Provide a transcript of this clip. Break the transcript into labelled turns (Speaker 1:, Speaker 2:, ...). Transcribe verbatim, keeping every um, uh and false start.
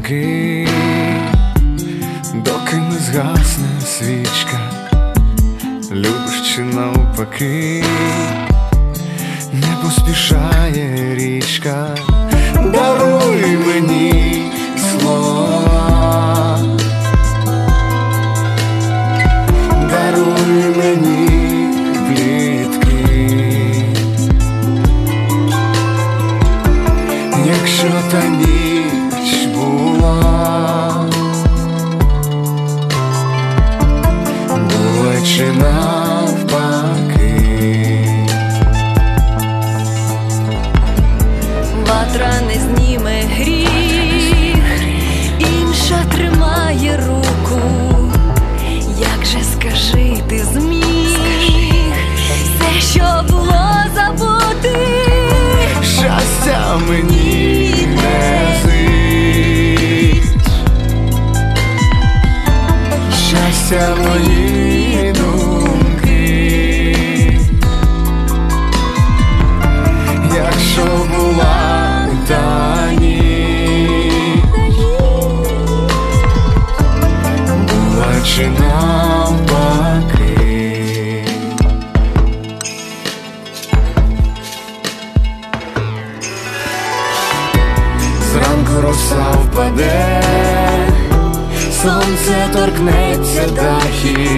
Speaker 1: думки, доки не згасне свічка. Любиш чи навпаки, не поспішає річка. Даруй мені слова, даруй мені плітки, якщо та ніч була, була чи навпаки.
Speaker 2: Ватра не зніме гріх, інша тримає руку. Як же, скажи, ти зміг все, що було, забути?
Speaker 1: Щастя мені не зить, щастя мої думки, якщо була та ніч, була чи навпаки. Зранку роса впаде, сонце торкнеться дахів,